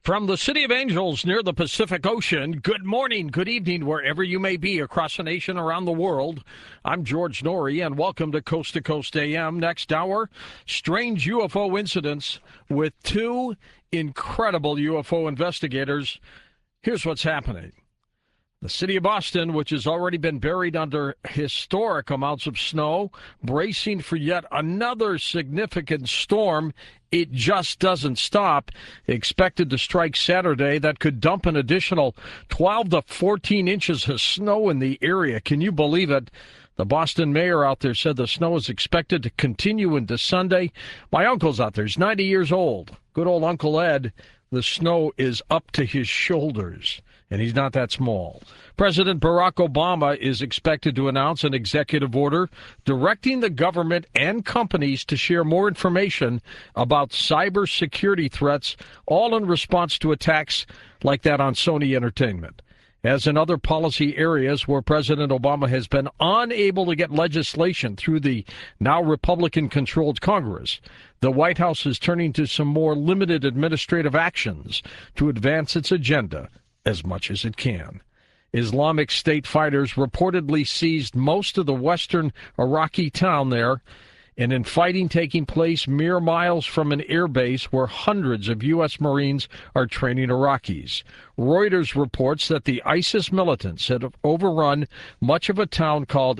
From the City of Angels near the Pacific Ocean, good morning, good evening, wherever you may be across the nation, around the world. I'm George Noory, and welcome to Coast AM. Next hour, strange UFO incidents with two incredible UFO investigators. Here's what's happening. The city of Boston, which has already been buried under historic amounts of snow, bracing for yet another significant storm. It just doesn't stop. Expected to strike Saturday. That could dump an additional 12 to 14 inches of snow in the area. Can you believe it? The Boston mayor out there said the snow is expected to continue into Sunday. My uncle's out there. He's 90 years old. Good old Uncle Ed. The snow is up to his shoulders, and he's not that small. President Barack Obama is expected to announce an executive order directing the government and companies to share more information about cybersecurity threats, all in response to attacks like that on Sony Entertainment. As in other policy areas where President Obama has been unable to get legislation through the now Republican-controlled Congress, the White House is turning to some more limited administrative actions to advance its agenda as much as it can. Islamic State fighters reportedly seized most of the western Iraqi town there, and in fighting taking place mere miles from an air base where hundreds of U.S. Marines are training Iraqis. Reuters reports that the ISIS militants had overrun much of a town called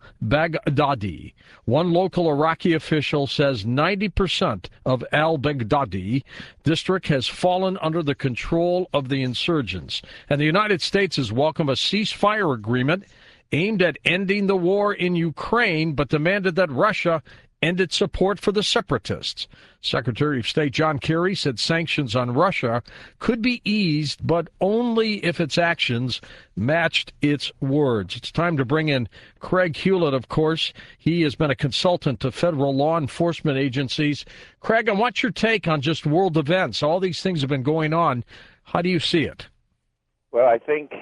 al-Baghdadi. One local Iraqi official says 90% of al-Baghdadi district has fallen under the control of the insurgents. And the United States has welcomed a ceasefire agreement aimed at ending the war in Ukraine, but demanded that Russia end its support for the separatists. Secretary of State John Kerry said sanctions on Russia could be eased, but only if its actions matched its words. It's time to bring in Craig Hewlett, of course. He has been a consultant to federal law enforcement agencies. Craig, I want your take on just world events. All these things have been going on. How do you see it? Well, I think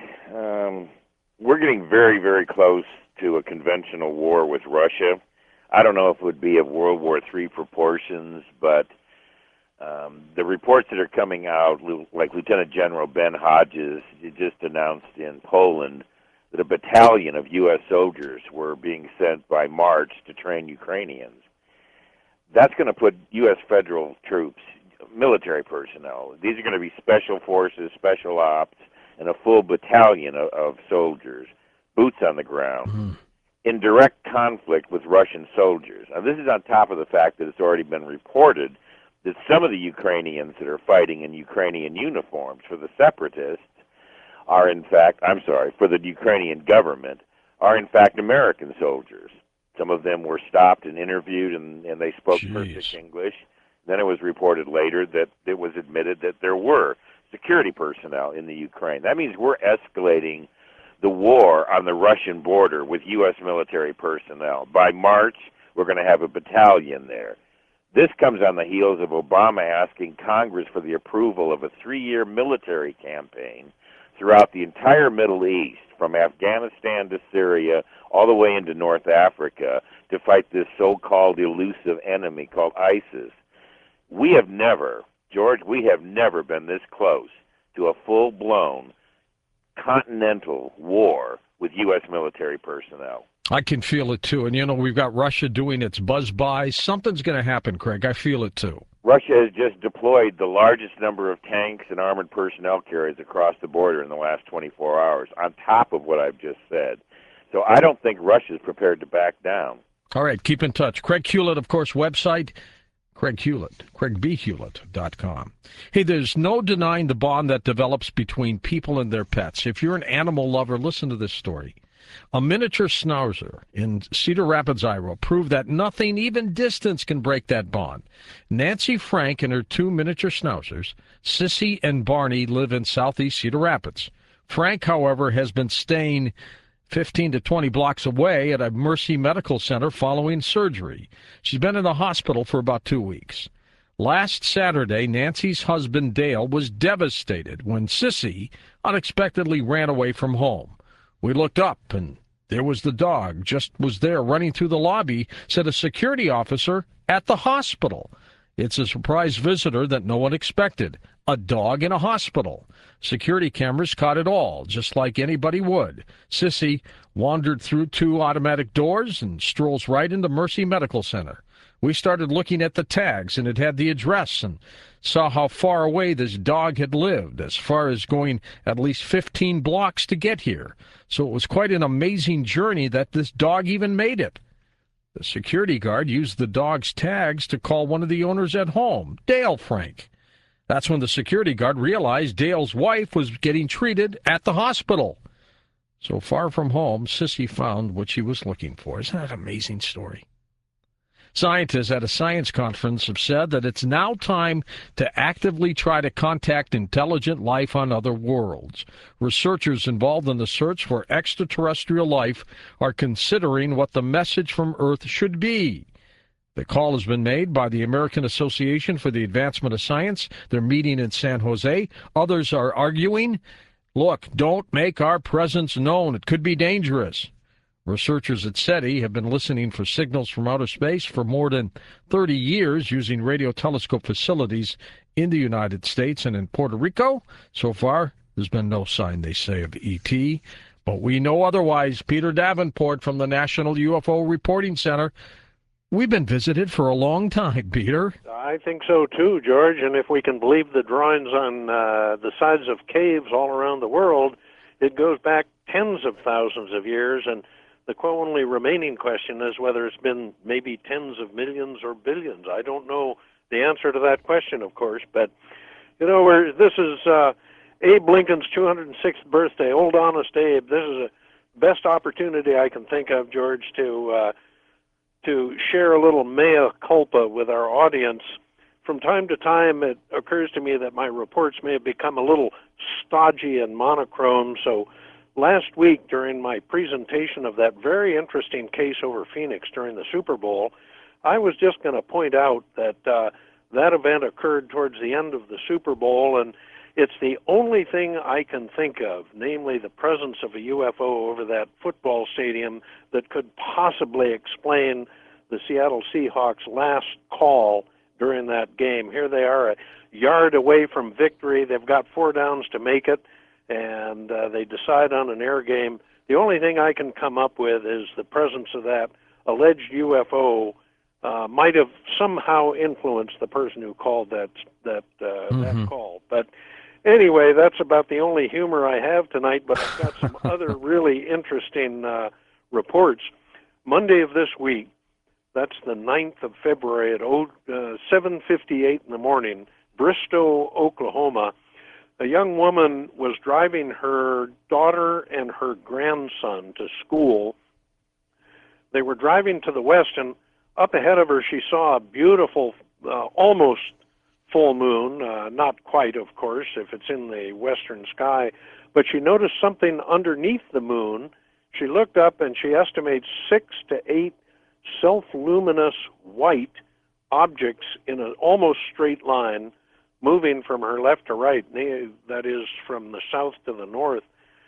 we're getting very, very close to a conventional war with Russia. I don't know if it would be of World War III proportions, but the reports that are coming out, like Lieutenant General Ben Hodges, he just announced in Poland that a battalion of U.S. soldiers were being sent by March to train Ukrainians. That's going to put U.S. federal troops, military personnel, these are going to be special forces, special ops, and a full battalion of soldiers, boots on the ground, in direct conflict with Russian soldiers. Now, this is on top of the fact that it's already been reported that some of the Ukrainians that are fighting in Ukrainian uniforms for the separatists are, in fact, for the Ukrainian government, are, in fact, American soldiers. Some of them were stopped and interviewed, and they spoke perfect English. Then it was reported later that it was admitted that there were security personnel in the Ukraine. That means we're escalating the war on the Russian border with U.S. military personnel. By March, we're going to have a battalion there. This comes on the heels of Obama asking Congress for the approval of a 3-year military campaign throughout the entire Middle East, from Afghanistan to Syria, all the way into North Africa, to fight this so-called elusive enemy called ISIS. We have never been this close to a full-blown continental war with U.S. military personnel. I can feel it, too. And, we've got Russia doing its buzz-by. Something's going to happen, Craig. I feel it, too. Russia has just deployed the largest number of tanks and armored personnel carriers across the border in the last 24 hours, on top of what I've just said. So I don't think Russia's prepared to back down. All right, keep in touch. Craig Hewlett, of course, website, Craig Hewlett, CraigBHewlett.com. Hey, there's no denying the bond that develops between people and their pets. If you're an animal lover, listen to this story. A miniature schnauzer in Cedar Rapids, Iowa, proved that nothing, even distance, can break that bond. Nancy Frank and her 2 miniature schnauzers, Sissy and Barney, live in southeast Cedar Rapids. Frank, however, has been staying 15 to 20 blocks away at a Mercy Medical Center following surgery. She's been in the hospital for about 2 weeks. Last Saturday, Nancy's husband, Dale, was devastated when Sissy unexpectedly ran away from home. We looked up, and there was the dog, just was there running through the lobby, said a security officer at the hospital. It's a surprise visitor that no one expected. A dog in a hospital. Security cameras caught it all, just like anybody would. Sissy wandered through 2 automatic doors and strolls right into Mercy Medical Center. We started looking at the tags, and it had the address, and saw how far away this dog had lived, as far as going at least 15 blocks to get here. So it was quite an amazing journey that this dog even made it. The security guard used the dog's tags to call one of the owners at home, Dale Frank. That's when the security guard realized Dale's wife was getting treated at the hospital. So far from home, Sissy found what she was looking for. Isn't that an amazing story? Scientists at a science conference have said that it's now time to actively try to contact intelligent life on other worlds. Researchers involved in the search for extraterrestrial life are considering what the message from Earth should be. The call has been made by the American Association for the Advancement of Science. They're meeting in San Jose. Others are arguing, look, don't make our presence known. It could be dangerous. Researchers at SETI have been listening for signals from outer space for more than 30 years using radio telescope facilities in the United States and in Puerto Rico. So far, there's been no sign, they say, of ET. But we know otherwise. Peter Davenport from the National UFO Reporting Center. We've been visited for a long time, Peter. I think so too, George. And if we can believe the drawings on the sides of caves all around the world, it goes back tens of thousands of years. And the only remaining question is whether it's been maybe tens of millions or billions. I don't know the answer to that question, of course. But, you know, this is Abe Lincoln's 206th birthday. Old Honest Abe. This is the best opportunity I can think of, George, to share a little mea culpa with our audience. From time to time, it occurs to me that my reports may have become a little stodgy and monochrome, so last week during my presentation of that very interesting case over Phoenix during the Super Bowl, I was just going to point out that that event occurred towards the end of the Super Bowl, and it's the only thing I can think of, namely the presence of a UFO over that football stadium, that could possibly explain the Seattle Seahawks' last call during that game. Here they are, a yard away from victory. They've got 4 downs to make it, and they decide on an air game. The only thing I can come up with is the presence of that alleged UFO might have somehow influenced the person who called that call. But anyway, that's about the only humor I have tonight, but I've got some other really interesting reports. Monday of this week, that's the 9th of February at 7:58 in the morning, Bristow, Oklahoma, a young woman was driving her daughter and her grandson to school. They were driving to the west, and up ahead of her she saw a beautiful, almost full moon, not quite, of course, if it's in the western sky, but she noticed something underneath the moon. She looked up, and she estimates 6 to 8 self-luminous white objects in an almost straight line, moving from her left to right, that is, from the south to the north,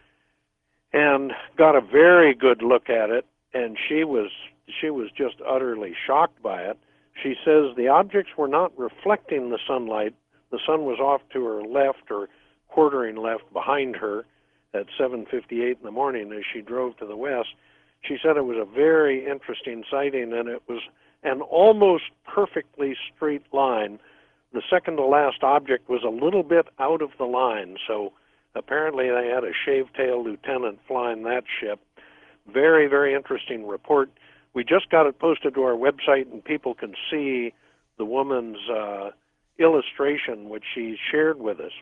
and got a very good look at it, and she was just utterly shocked by it. She says the objects were not reflecting the sunlight. The sun was off to her left, or quartering left behind her at 7:58 in the morning as she drove to the west. She said it was a very interesting sighting, and it was an almost perfectly straight line. The second to last object was a little bit out of the line, so apparently they had a shave-tail lieutenant flying that ship. Very, very interesting report. We just got it posted to our website, and people can see the woman's illustration, which she shared with us.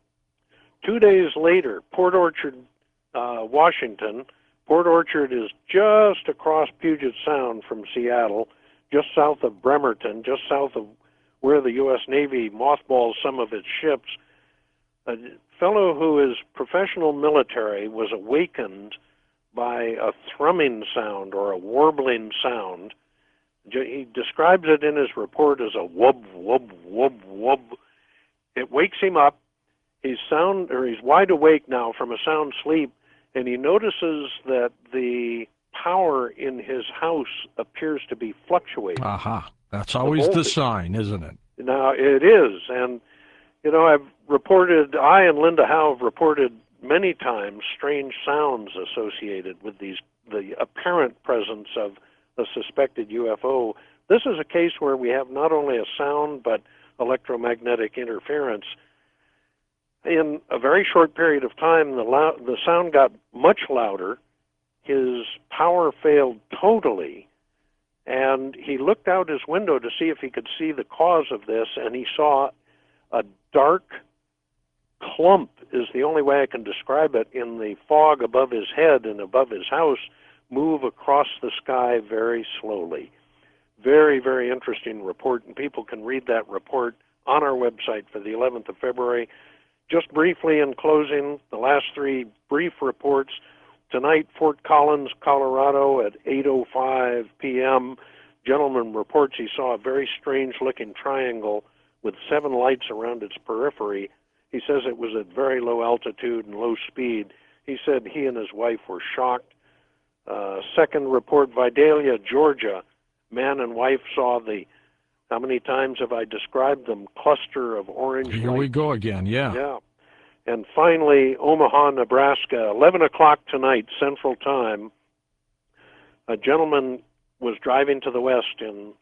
2 days later, Port Orchard, Washington. Port Orchard is just across Puget Sound from Seattle, just south of Bremerton, just south of where the U.S. Navy mothballs some of its ships. A fellow who is professional military was awakened by a thrumming sound or a warbling sound. He describes it in his report as a wub, wub, wub, wub. It wakes him up. He's wide awake now from a sound sleep, and he notices that the power in his house appears to be fluctuating. Aha. That's always the sign, isn't it? Now, it is, and, I and Linda Howe have reported many times strange sounds associated with the apparent presence of a suspected UFO. This is a case where we have not only a sound, but electromagnetic interference. In a very short period of time, the sound got much louder. His power failed totally, and he looked out his window to see if he could see the cause of this, and he saw a dark clump, is the only way I can describe it, in the fog above his head and above his house, move across the sky very slowly. Very, very interesting report, and people can read that report on our website for the 11th of February. Just briefly in closing, the last three brief reports. Tonight, Fort Collins, Colorado at 8:05 p.m. Gentleman reports he saw a very strange-looking triangle with 7 lights around its periphery. He says it was at very low altitude and low speed. He said he and his wife were shocked. Second report, Vidalia, Georgia. Man and wife saw how many times have I described them, cluster of orange Here we go again, yeah. Yeah. And finally, Omaha, Nebraska, 11 o'clock tonight, Central Time. A gentleman was driving to the west in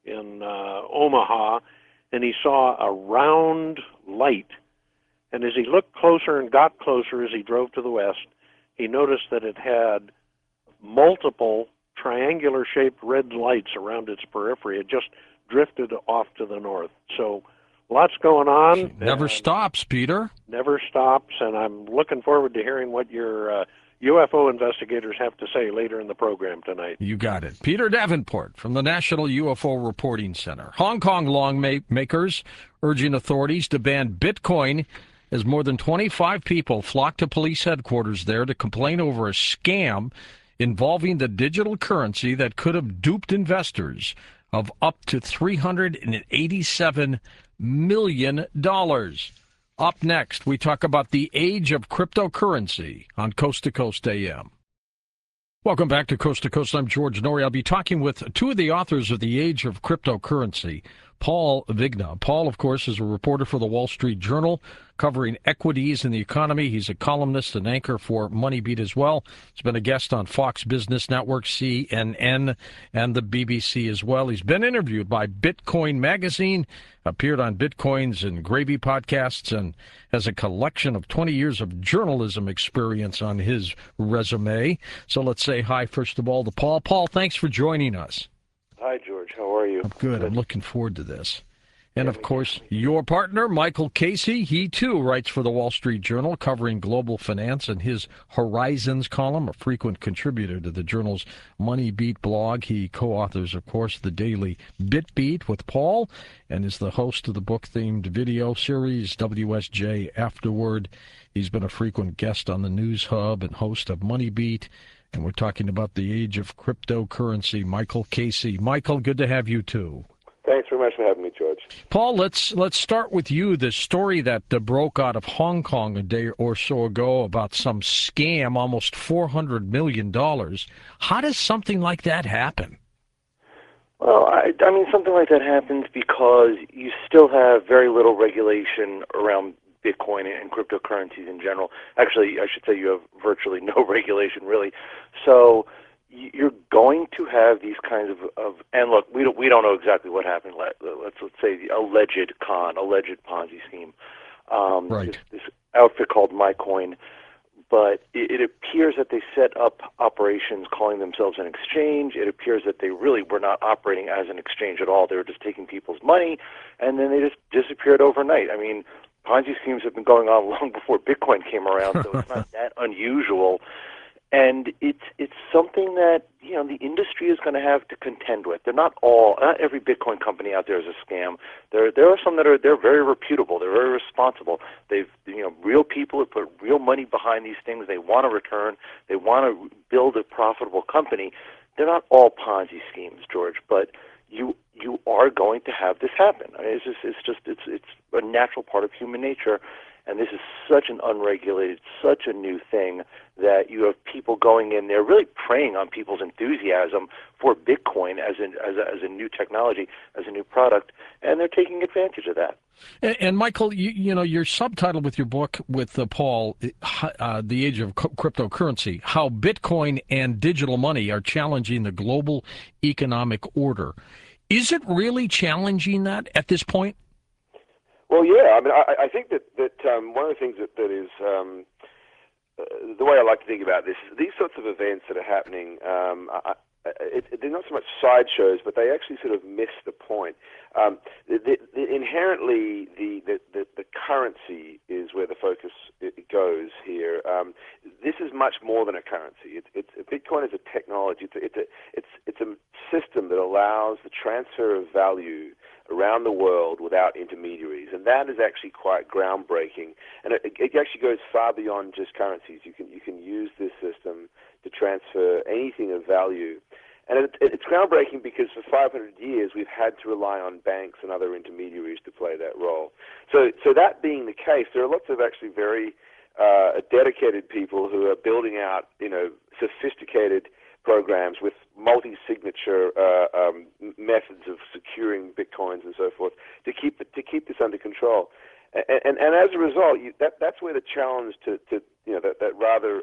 Omaha, and he saw a round light. And as he looked closer and got closer as he drove to the west, he noticed that it had multiple triangular-shaped red lights around its periphery. It just drifted off to the north. So lots going on. Never stops, Peter. Never stops, and I'm looking forward to hearing what your UFO investigators have to say later in the program tonight. You got it. Peter Davenport from the National UFO Reporting Center. Hong Kong lawmakers urging authorities to ban Bitcoin as more than 25 people flocked to police headquarters there to complain over a scam involving the digital currency that could have duped investors of up to $387 million. Up next, we talk about the age of cryptocurrency on Coast to Coast AM. Welcome back to Coast. I'm George Noory. I'll be talking with two of the authors of The Age of Cryptocurrency, Paul Vigna. Paul, of course, is a reporter for the Wall Street Journal covering equities in the economy. He's a columnist and anchor for MoneyBeat as well. He's been a guest on Fox Business Network, CNN, and the BBC as well. He's been interviewed by Bitcoin Magazine, appeared on Bitcoins and Gravy podcasts, and has a collection of 20 years of journalism experience on his resume. So let's say hi, first of all, to Paul. Paul, thanks for joining us. Hi, George. How are you? I'm good. I'm looking forward to this. And, of course, your partner, Michael Casey, he, too, writes for the Wall Street Journal, covering global finance, and his Horizons column, a frequent contributor to the journal's MoneyBeat blog. He co-authors, of course, the daily BitBeat with Paul, and is the host of the book-themed video series, WSJ Afterward. He's been a frequent guest on the News Hub and host of MoneyBeat. And we're talking about the age of cryptocurrency. Michael Casey. Michael, good to have you, too. Thanks very much for having me, George. Paul, let's start with you. The story that broke out of Hong Kong a day or so ago about some scam, almost $400 million. How does something like that happen? Well, I mean, something like that happens because you still have very little regulation around Bitcoin and cryptocurrencies in general. Actually, I should say you have virtually no regulation, really. So you're going to have these kinds of and look, we don't know exactly what happened. Let's say the alleged Ponzi scheme. Right. This outfit called MyCoin, but it appears that they set up operations calling themselves an exchange. It appears that they really were not operating as an exchange at all. They were just taking people's money, and then they just disappeared overnight. I mean, Ponzi schemes have been going on long before Bitcoin came around, so it's not that unusual. And it's something that, the industry is going to have to contend with. Not every Bitcoin company out there is a scam. There are some that they're very reputable. They're very responsible. They've, real people have put real money behind these things. They want to return. They want to build a profitable company. They're not all Ponzi schemes, George, but you you are going to have this happen. I mean, it's a natural part of human nature, and this is such an unregulated, such a new thing that you have people going in there really preying on people's enthusiasm for Bitcoin as a new technology, as a new product, and they're taking advantage of that. And Michael, you know, your subtitle with your book with Paul, The Age of Cryptocurrency, How Bitcoin and Digital Money Are Challenging the Global Economic Order. Is it really challenging that at this point? Well, yeah. I mean, I think that one of the things that is the way I like to think about this is these sorts of events that are happening. They're not so much sideshows, but they actually sort of miss the point. Inherently, the currency is where the focus goes here. This is much more than a currency. Bitcoin is a technology. It's a system that allows the transfer of value around the world without intermediaries, and that is actually quite groundbreaking. And it actually goes far beyond just currencies. You can use this system to transfer anything of value. And it's groundbreaking because for 500 years we've had to rely on banks and other intermediaries to play that role. So that being the case, there are lots of actually very dedicated people who are building out, sophisticated programs with multi-signature methods of securing bitcoins and so forth to keep this under control. And as a result, that's where the challenge to that rather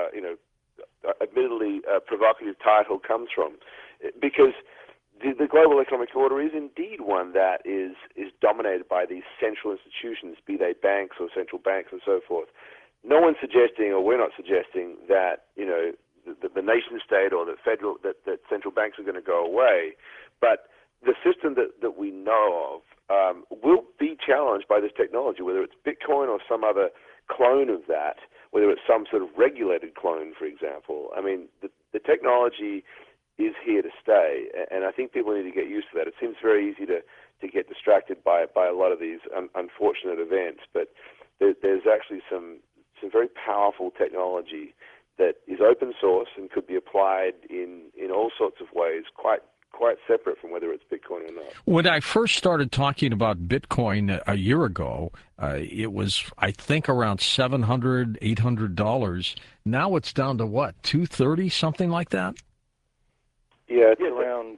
admittedly provocative title comes from, because the global economic order is indeed one that is dominated by these central institutions, be they banks or central banks and so forth. No one's suggesting, or we're not suggesting, that the nation state or that central banks are going to go away, but the system that we know of will be challenged by this technology, whether it's Bitcoin or some other clone of that, whether it's some sort of regulated clone, for example. I mean, the technology is here to stay, and I think people need to get used to that. It seems very easy to get distracted by a lot of these unfortunate events, but there's actually some very powerful technology that is open source and could be applied in all sorts of ways, quite separate from whether it's Bitcoin or not. When I first started talking about Bitcoin a year ago, it was, I think, around $700, $800. Now it's down to what, $230, something like that? Yeah, it's around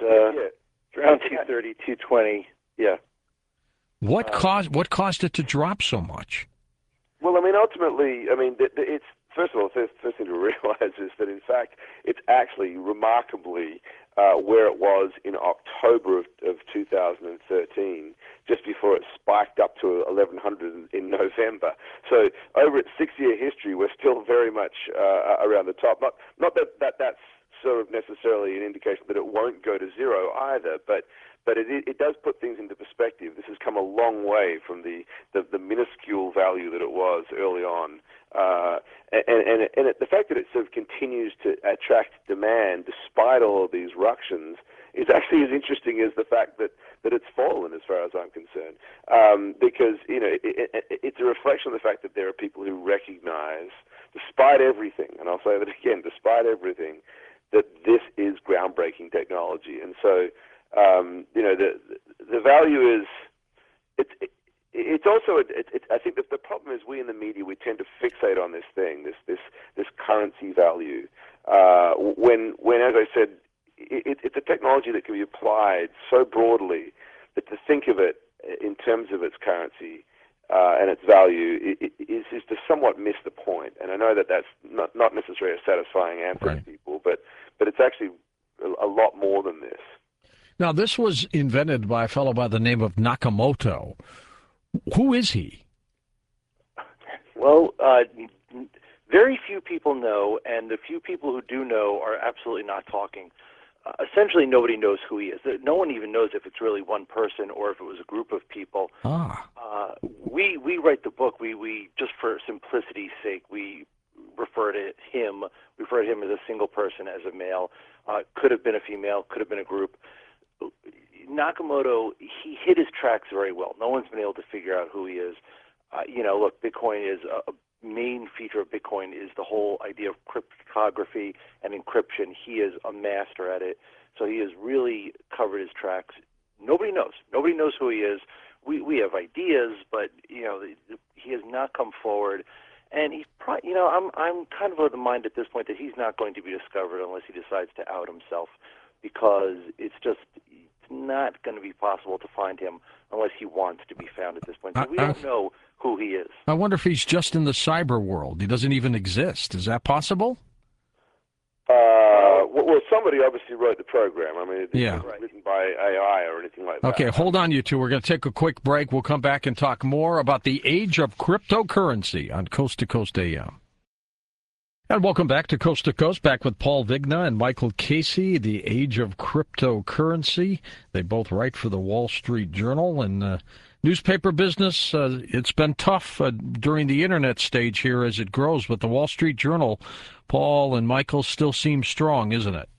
$230, $220. Yeah. What caused it to drop so much? Well, I mean, ultimately, it's first of all, the first thing to realize is that in fact it's actually remarkably where it was in October of 2013, just before it spiked up to 1,100 in November. So over its 6-year history, we're still very much around the top. Not that that's sort of necessarily an indication that it won't go to zero either, but it does put things into perspective. This has come a long way from the minuscule value that it was early on. And the fact that it sort of continues to attract demand despite all of these ructions is actually as interesting as the fact that it's fallen, as far as I'm concerned. Because it's a reflection of the fact that there are people who recognize, despite everything, and I'll say that again, despite everything, that this is groundbreaking technology. And so the value is it's also I think that the problem is we in the media, we tend to fixate on this thing, this currency value, when as I said, it's a technology that can be applied so broadly that to think of it in terms of its currency and its value is to somewhat miss the point. And I know that that's not necessarily a satisfying answer right. to people, but it's actually a lot more than this. Now, this was invented by a fellow by the name of Nakamoto. Who is he? Well, very few people know, and the few people who do know are absolutely not talking. Essentially, nobody knows who he is. No one even knows if it's really one person or if it was a group of people. We write the book. We just for simplicity's sake, we refer to him as a single person, as a male. Could have been a female, could have been a group. Nakamoto, he hit his tracks very well. No one's been able to figure out who he is. Look, Bitcoin is a main feature of Bitcoin is the whole idea of cryptography and encryption. He is a master at it. So he has really covered his tracks Nobody knows. Nobody knows who he is. We have ideas, but he has not come forward. And he's I'm kind of the mind at this point that he's not going to be discovered unless he decides to out himself, because it's not going to be possible to find him unless he wants to be found at this point. So we don't know who he is. I wonder if he's just in the cyber world. He doesn't even exist. Is that possible? Well, somebody obviously wrote the program. I mean, it wasn't written by AI or anything like that. Okay, hold on, you two. We're going to take a quick break. We'll come back and talk more about the age of cryptocurrency on Coast to Coast AM. And welcome back to Coast to Coast, back with Paul Vigna and Michael Casey, the age of cryptocurrency. They both write for the Wall Street Journal. And newspaper business, it's been tough during the internet stage here as it grows, but the Wall Street Journal, Paul and Michael, still seem strong, isn't it?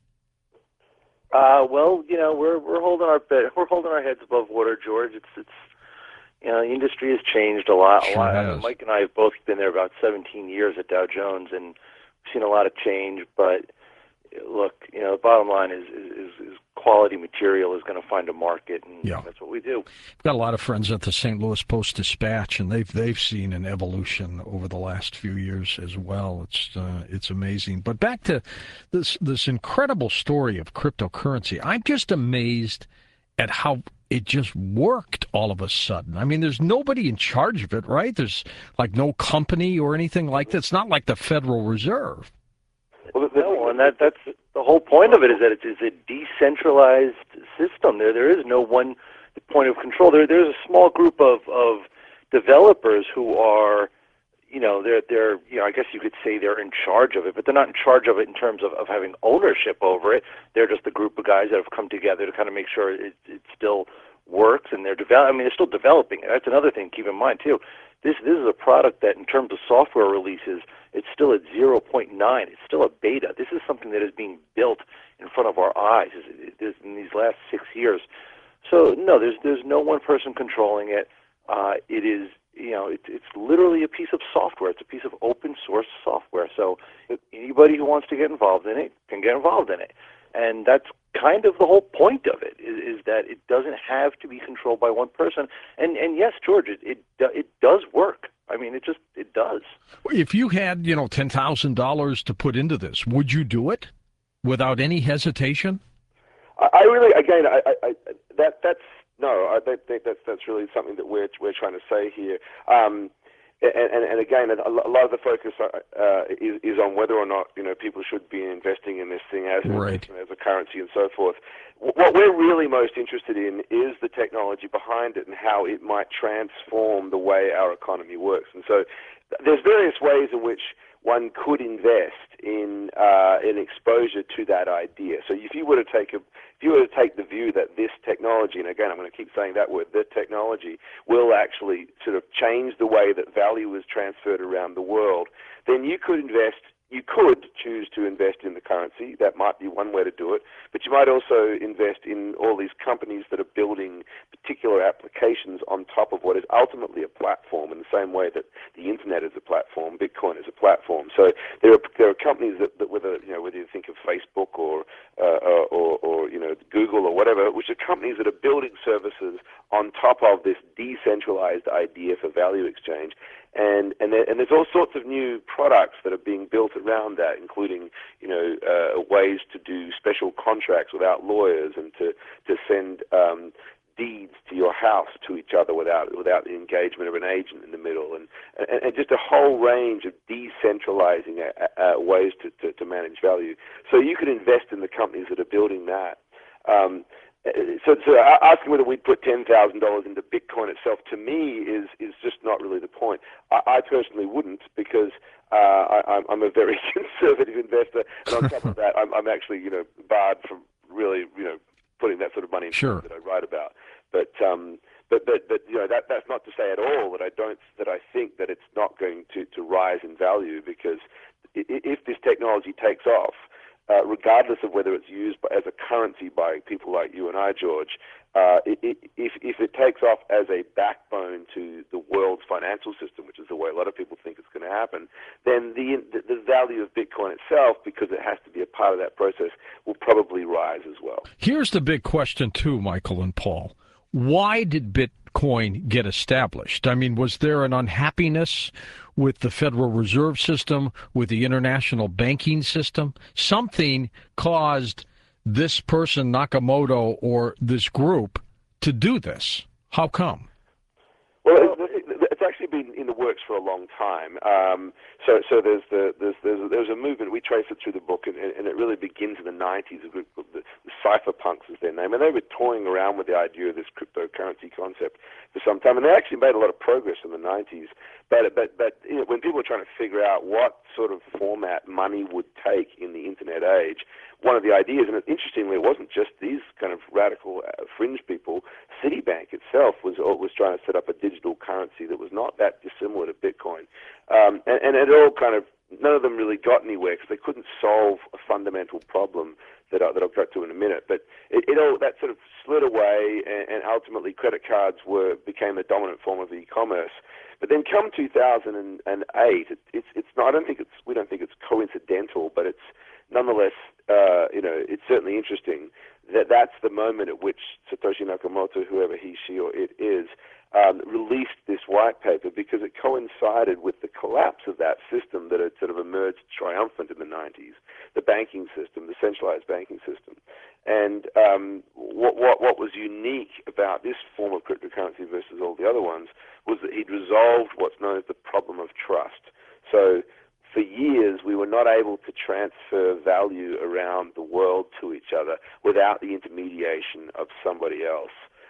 Well, we're holding our heads above water, George. It's the industry has changed a lot. Sure has. Mike and I have both been there about 17 years at Dow Jones, and we've seen a lot of change. But look, the bottom line is quality material is going to find a market, and that's what we do. I've got a lot of friends at the St. Louis Post-Dispatch, and they've seen an evolution over the last few years as well. It's amazing. But back to this incredible story of cryptocurrency. I'm just amazed at how it just worked all of a sudden. I mean, there's nobody in charge of it, right? There's like no company or anything like that. It's not like the Federal Reserve. Well, no, and that's the whole point of it, is that it's a decentralized system. There is no one point of control. There's a small group of developers who are, they're I guess you could say they're in charge of it, but they're not in charge of it in terms of having ownership over it. They're just a group of guys that have come together to kind of make sure it still works, and they're still developing it. That's another thing to keep in mind too. This is a product that, in terms of software releases, it's still at 0.9. It's still a beta. This is something that is being built in front of our eyes in these last 6 years. So no, there's no one person controlling it. It is, it's literally a piece of software. It's a piece of open source software. So anybody who wants to get involved in it can get involved in it. And that's kind of the whole point of it, is that it doesn't have to be controlled by one person. And yes, George, it does work. I mean, it does. If you had, $10,000 to put into this, would you do it without any hesitation? I really, again, I don't think that's really something that we're trying to say here. And again, a lot of the focus is on whether or not people should be investing in this thing as a currency and so forth. What we're really most interested in is the technology behind it and how it might transform the way our economy works. And so there's various ways in which one could invest in exposure to that idea. So if you were to take the view that this technology, and again I'm going to keep saying that word, this technology will actually sort of change the way that value is transferred around the world, then you could choose to invest in the currency. That might be one way to do it. But you might also invest in all these companies that are building particular applications on top of what is ultimately a platform, in the same way that the internet is a platform, Bitcoin is a platform. So there are companies that whether you think of Facebook or Google or whatever, which are companies that are building services on top of this decentralized idea for value exchange. And there's all sorts of new products that are being built around that, including ways to do special contracts without lawyers and to send deeds to your house to each other without the engagement of an agent in the middle, and just a whole range of decentralizing ways to manage value. So you could invest in the companies that are building that. So asking whether we'd put $10,000 into Bitcoin itself, to me, is just not really the point. I personally wouldn't, because I'm a very conservative investor, and on top of that, I'm actually barred from really putting that sort of money into that I write about. But that's not to say at all that I think that it's not going to rise in value, because if this technology takes off, regardless of whether it's used as a currency by people like you and I, George, if it takes off as a backbone to the world's financial system, which is the way a lot of people think it's going to happen, then the value of Bitcoin itself, because it has to be a part of that process, will probably rise as well. Here's the big question, too, Michael and Paul. Why did Bitcoin get established? I mean, was there an unhappiness with the Federal Reserve System, with the international banking system? Something caused this person, Nakamoto, or this group to do this. How come? Well, it's actually been in the works for a long time. So there's a movement. We trace it through the book, and it really begins in the 90s. A group called the Cypherpunks is their name, and they were toying around with the idea of this cryptocurrency concept for some time, and they actually made a lot of progress in the 90s. But you know, when people were trying to figure out what sort of format money would take in the internet age, one of the ideas, and interestingly, it wasn't just these kind of radical fringe people. Citibank itself was trying to set up a digital currency that was not that dissimilar to Bitcoin, and it all kind of, none of them really got anywhere because they couldn't solve a fundamental problem that I'll get to in a minute. But it all, that sort of slid away, and ultimately credit cards became the dominant form of e-commerce. But then come 2008, it's not. We don't think it's coincidental, but it's nonetheless, it's certainly interesting that that's the moment at which Satoshi Nakamoto, whoever he, she, or it is, released this white paper, because it coincided with the collapse of that system that had sort of emerged triumphant in the 90s, the banking system, the centralized banking system. And what was unique about this form of cryptocurrency versus all the other ones was that he'd resolved what's known as the problem of trust. So for years, we were not able to transfer value around the world to each other without the intermediation of somebody else,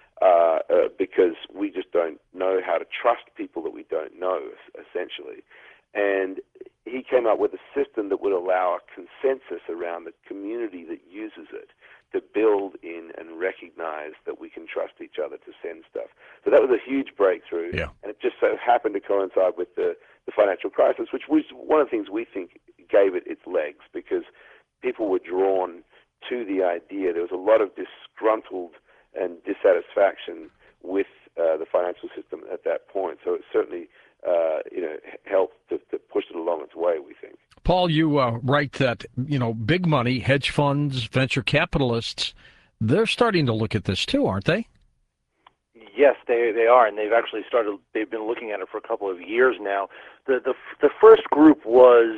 because we just don't know how to trust people that we don't know, essentially. And he came up with a system that would allow a consensus around the community that uses it to build in and recognize that we can trust each other to send stuff. So that was a huge breakthrough, yeah. And it just so happened to coincide with the financial crisis, which was one of the things we think gave it its legs, because people were drawn to the idea. There was a lot of disgruntled and dissatisfaction with the financial system at that point. So it certainly helped to push it along its way, we think. Paul, you write that, big money, hedge funds, venture capitalists, they're starting to look at this too, aren't they? Yes, they are, and they've been looking at it for a couple of years now. The first group was,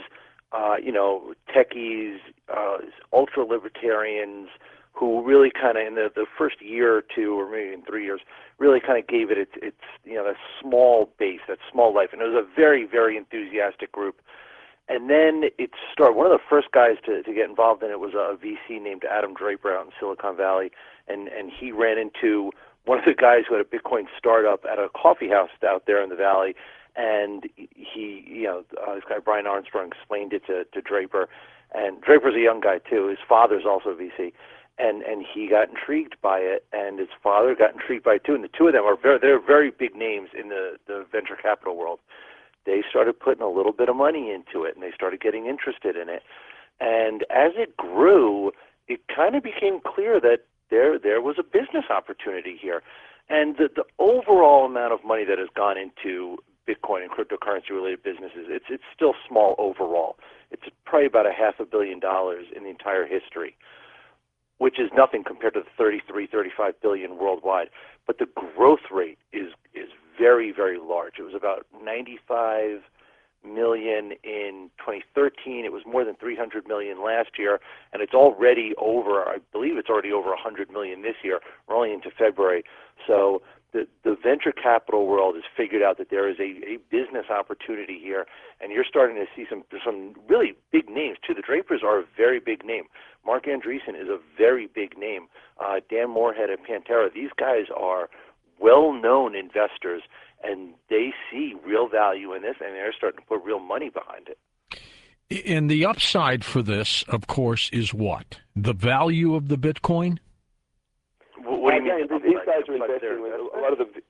techies, ultra-libertarians, who really kind of, in the first year or two, or maybe in 3 years, really kind of gave it its that small base, that small life. And it was a very, very enthusiastic group. And then it started. One of the first guys to get involved in it was a VC named Adam Draper out in Silicon Valley, and he ran into one of the guys who had a Bitcoin startup at a coffee house out there in the valley, and he, this guy Brian Armstrong explained it to Draper, and Draper's a young guy too. His father's also a VC, and he got intrigued by it, and his father got intrigued by it too. And the two of them they're very big names in the venture capital world. They started putting a little bit of money into it, and they started getting interested in it. And as it grew, it kind of became clear that there was a business opportunity here. And the overall amount of money that has gone into Bitcoin and cryptocurrency-related businesses, it's still small overall. It's probably about $500 million in the entire history, which is nothing compared to the $35 billion worldwide. But the growth rate is very, very large. It was about 95 million in 2013. It was more than 300 million last year, and it's already over, I believe it's already over 100 million this year. We're only into February. So the venture capital world has figured out that there is a business opportunity here, and you're starting to see some really big names too. The Drapers are a very big name. Mark Andreessen is a very big name. Dan Moorhead at Pantera, these guys are well-known investors, and they see real value in this, and they're starting to put real money behind it. And the upside for this, of course, is what? The value of the Bitcoin? What do you mean? These guys are investing. A lot of the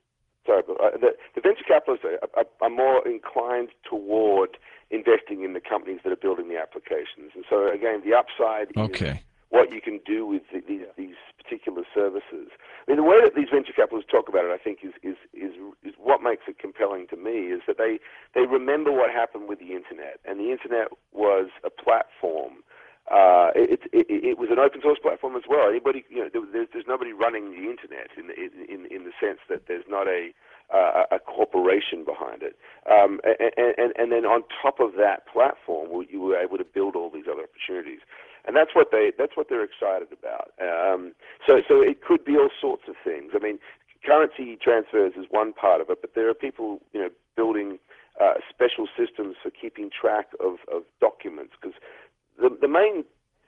sorry, but the venture capitalists are more inclined toward investing in the companies that are building the applications. And so, again, the upside is what you can do with these particular services. I mean, the way that these venture capitalists talk about it, I think, is what makes it compelling to me, is that they remember what happened with the Internet. And the Internet was a platform. It was an open source platform as well. Anybody, there's nobody running the Internet in the sense that there's not a corporation behind it. And then on top of that platform, you were able to build all these other opportunities. And that's what they're excited about. So it could be all sorts of things. I mean, currency transfers is one part of it, but there are people, building special systems for keeping track of documents, because the main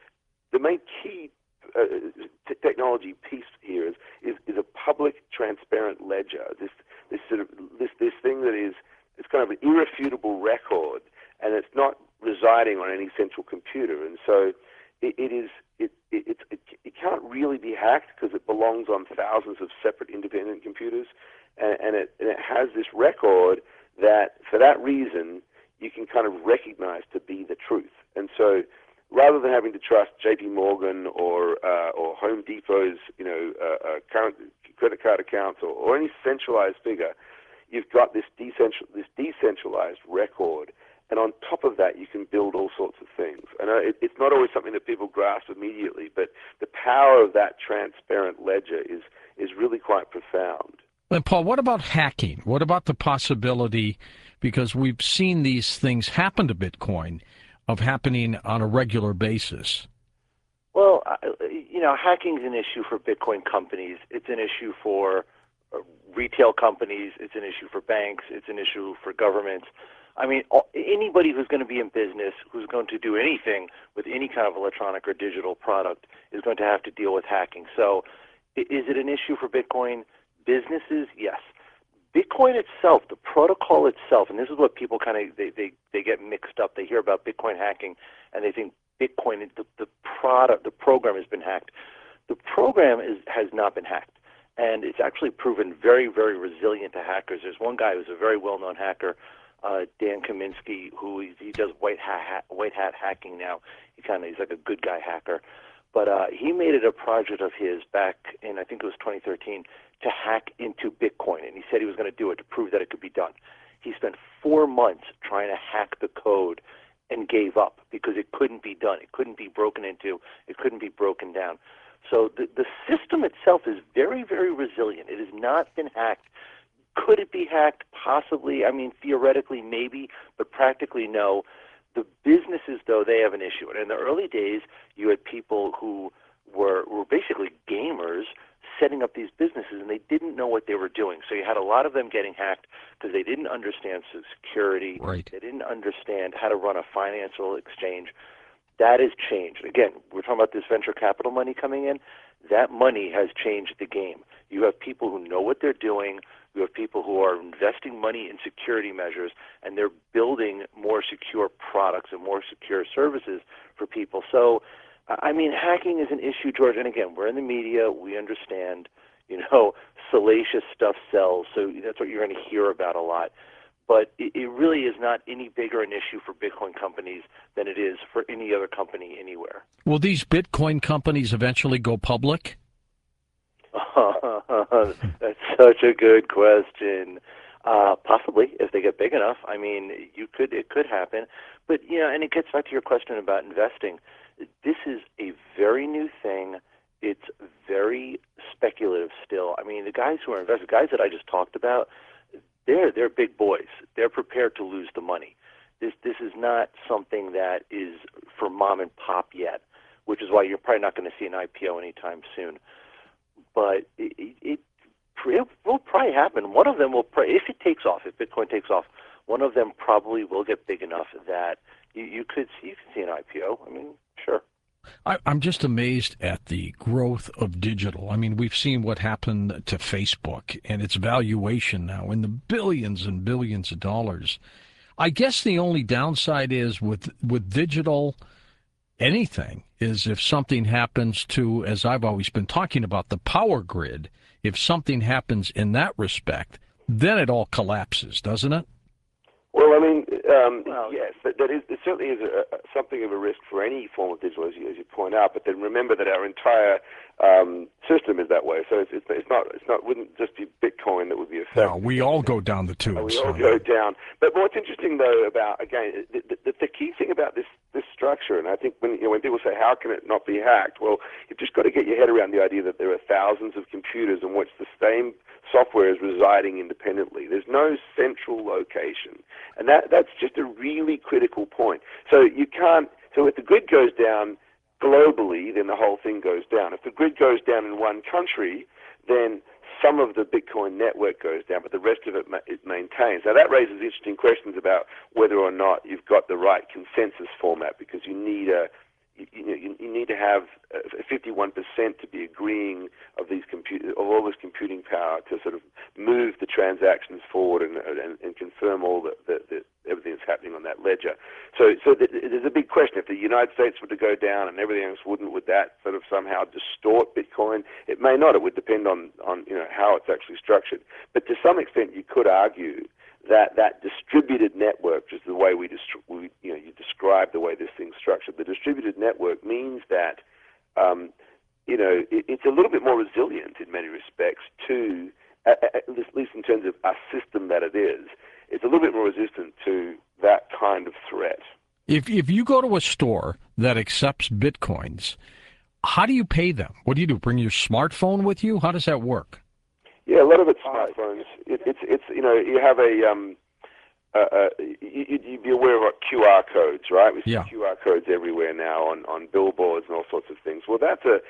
key technology piece here is a public, transparent ledger. This thing that is, it's kind of an irrefutable record, and it's not residing on any central computer, and so it can't really be hacked because it belongs on thousands of separate independent computers, and it has this record that, for that reason, you can kind of recognize to be the truth. And so, rather than having to trust J.P. Morgan or Home Depot's current credit card accounts or any centralized figure, you've got this decentralized record. And on top of that, you can build all sorts of things. And it's not always something that people grasp immediately, but the power of that transparent ledger is really quite profound. And Paul, what about hacking? What about the possibility, because we've seen these things happen to Bitcoin, of happening on a regular basis? Well, hacking is an issue for Bitcoin companies. It's an issue for retail companies. It's an issue for banks. It's an issue for governments. I mean, anybody who's going to be in business, who's going to do anything with any kind of electronic or digital product, is going to have to deal with hacking. So is it an issue for Bitcoin businesses? Yes. Bitcoin itself, the protocol itself, and this is what people kind of, they get mixed up. They hear about Bitcoin hacking, and they think Bitcoin, the program has been hacked. The program has not been hacked, and it's actually proven very, very resilient to hackers. There's one guy who's a very well-known hacker, Dan Kaminsky, who he does white hat hacking now. He's like a good guy hacker, but he made it a project of his back in, I think it was 2013, to hack into Bitcoin, and he said he was going to do it to prove that it could be done. He spent 4 months trying to hack the code and gave up because it couldn't be done. It couldn't be broken into. It couldn't be broken down. So the system itself is very, very resilient. It has not been hacked. Could it be hacked? Possibly. I mean, theoretically, maybe, but practically, no. The businesses, though, they have an issue. And in the early days, you had people who were basically gamers setting up these businesses, and they didn't know what they were doing. So you had a lot of them getting hacked because they didn't understand security. Right. They didn't understand how to run a financial exchange. That has changed. Again, we're talking about this venture capital money coming in. That money has changed the game. You have people who know what they're doing. You have people who are investing money in security measures, and they're building more secure products and more secure services for people. So, I mean, hacking is an issue, George. And again, we're in the media. We understand, salacious stuff sells. So that's what you're going to hear about a lot. But it really is not any bigger an issue for Bitcoin companies than it is for any other company anywhere. Will these Bitcoin companies eventually go public? That's such a good question. Possibly, if they get big enough. I mean, it could happen. But, and it gets back to your question about investing. This is a very new thing. It's very speculative still. I mean, the guys who are investing, guys that I just talked about, they're big boys. They're prepared to lose the money. This is not something that is for mom and pop yet, which is why you're probably not going to see an IPO anytime soon. But it will probably happen. One of them will, if it takes off, if Bitcoin takes off, one of them probably will get big enough that you could see an IPO. I mean, sure. I'm just amazed at the growth of digital. I mean, we've seen what happened to Facebook and its valuation now in the billions and billions of dollars. I guess the only downside is with digital anything is if something happens to, as I've always been talking about, the power grid, if something happens in that respect, then it all collapses, doesn't it? Well, I mean, yes, that is, it certainly is something of a risk for any form of digital, as you point out. But then remember that our entire system is that way. So it's not wouldn't just be Bitcoin that would be affected. No, we all go down the tubes. We all go down. But what's interesting, though, about again, the key thing about this structure, and I think when people say how can it not be hacked, well, you've just got to get your head around the idea that there are thousands of computers in which the same software is residing independently. There's no central location, and that's just a really critical point. So you can't. So if the grid goes down globally, then the whole thing goes down. If the grid goes down in one country, then some of the Bitcoin network goes down, but the rest of it maintains. Now that raises interesting questions about whether or not you've got the right consensus format, because you need you need to have 51% to be agreeing of all this computing power to sort of move the transactions forward and confirm all the everything that's happening on that ledger. So there's a big question. If the United States were to go down and everything else wouldn't, would that sort of somehow distort Bitcoin? It may not. It would depend on how it's actually structured. But to some extent, you could argue that distributed network, which is the way you describe the way this thing's structured. The distributed network means that it's a little bit more resilient in many respects to, at least in terms of a system that it is. It's a little bit more resistant to that kind of threat. If you go to a store that accepts Bitcoins, how do you pay them? What do? Bring your smartphone with you? How does that work? Yeah, a lot of it's smartphones. It's you have you'd be aware of QR codes, right? We see QR codes everywhere now on billboards and all sorts of things. Well, that's a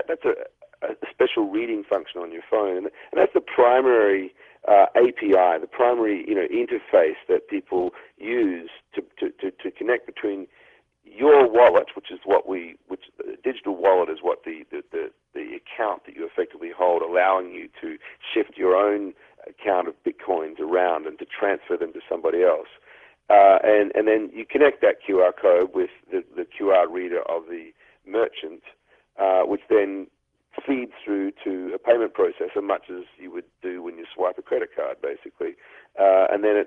special reading function on your phone, and that's the primary API, the primary interface that people use to connect between your wallet, which digital wallet is what the account that you effectively hold, allowing you to shift your own account of Bitcoins around and to transfer them to somebody else. And then you connect that QR code with the QR reader of the merchant, which then feeds through to a payment processor, much as you would do when you swipe a credit card, basically. And then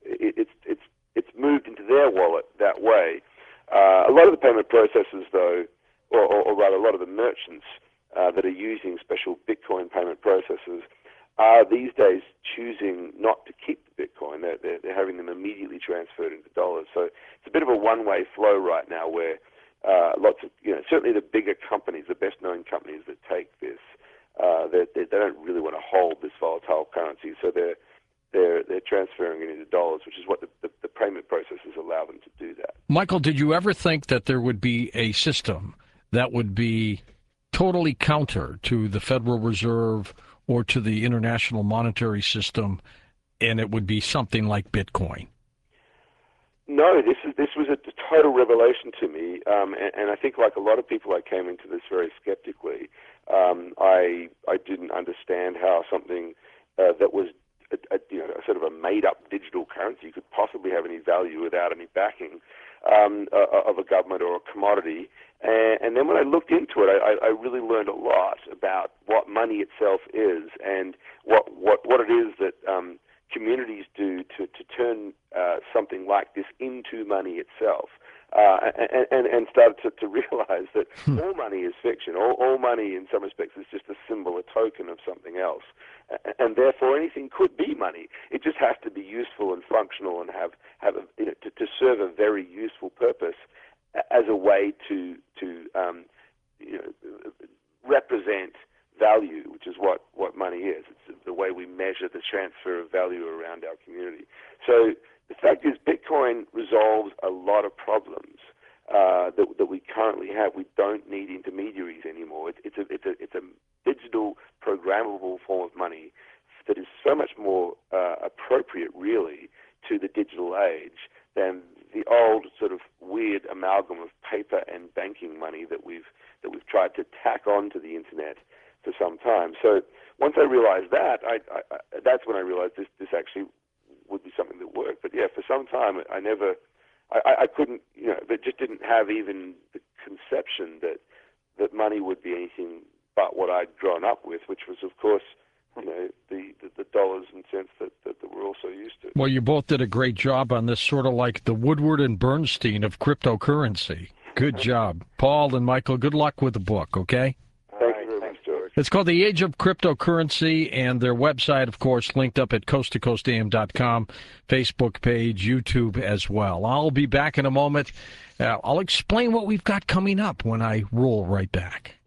it's moved into their wallet that way. A lot of the payment processors, though, or rather a lot of the merchants that are using special Bitcoin payment processors are these days choosing not to keep the Bitcoin. They're having them immediately transferred into dollars. So it's a bit of a one-way flow right now where lots of, certainly the bigger companies, the best-known companies that take this, they don't really want to hold this volatile currency, so they're transferring it into dollars, which is what the payment processors allow them to do that. Michael, did you ever think that there would be a system that would be totally counter to the Federal Reserve or to the international monetary system, and it would be something like Bitcoin? No, this was a total revelation to me, and I think, like a lot of people, I came into this very skeptically. I didn't understand how something that was a sort of a made-up digital currency could possibly have any value without any backing of a government or a commodity. And then when I looked into it, I really learned a lot about what money itself is and what it is that communities do to turn something like this into money itself. And started to realize that all money is fiction. All money, in some respects, is just a symbol, a token of something else. And therefore, anything could be money. It just has to be useful and functional and have to serve a very useful purpose as a way to represent value, which is what money is. It's the way we measure the transfer of value around our community. So the fact is, Bitcoin resolves a lot of problems that we currently have. We don't need intermediaries anymore. It's a digital, programmable form of money that is so much more appropriate, really, to the digital age than the old sort of weird amalgam of paper and banking money that we've tried to tack onto the internet for some time. So once I realized that, that's when I realized this actually would be something that worked. But yeah, for some time I couldn't, but just didn't have even the conception that money would be anything but what I'd grown up with, which was, of course, the dollars and cents that we're also used to. Well, you both did a great job on this, sort of like the Woodward and Bernstein of cryptocurrency. Good job. Paul and Michael, good luck with the book, okay? Thank you very much, George. It's called The Age of Cryptocurrency, and their website, of course, linked up at coasttocoastam.com, Facebook page, YouTube as well. I'll be back in a moment. I'll explain what we've got coming up when I roll right back.